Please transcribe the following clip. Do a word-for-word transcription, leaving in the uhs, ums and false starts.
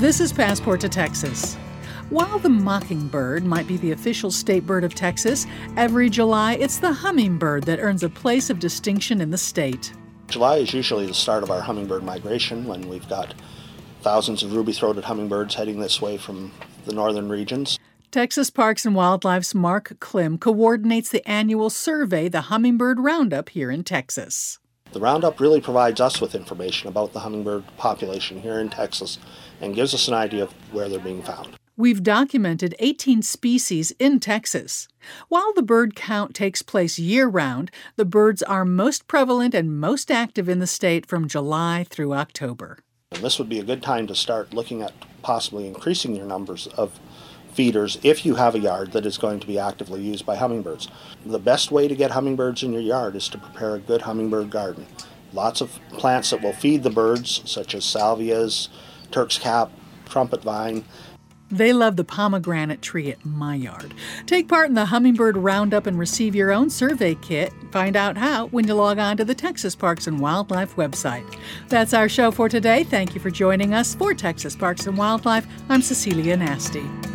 This is Passport to Texas. While the mockingbird might be the official state bird of Texas, every July it's the hummingbird that earns a place of distinction in the state. July is usually the start of our hummingbird migration, when we've got thousands of ruby-throated hummingbirds heading this way from the northern regions. Texas Parks and Wildlife's Mark Klim coordinates the annual survey, the Hummingbird Roundup, here in Texas. The Roundup really provides us with information about the hummingbird population here in Texas and gives us an idea of where they're being found. We've documented eighteen species in Texas. While the bird count takes place year-round, the birds are most prevalent and most active in the state from July through October. And this would be a good time to start looking at possibly increasing your numbers of feeders if you have a yard that is going to be actively used by hummingbirds. The best way to get hummingbirds in your yard is to prepare a good hummingbird garden. Lots of plants that will feed the birds, such as salvias, Turk's cap, trumpet vine. They love the pomegranate tree at my yard. Take part in the Hummingbird Roundup and receive your own survey kit. Find out how when you log on to the Texas Parks and Wildlife website. That's our show for today. Thank you for joining us. For Texas Parks and Wildlife, I'm Cecilia Nasty.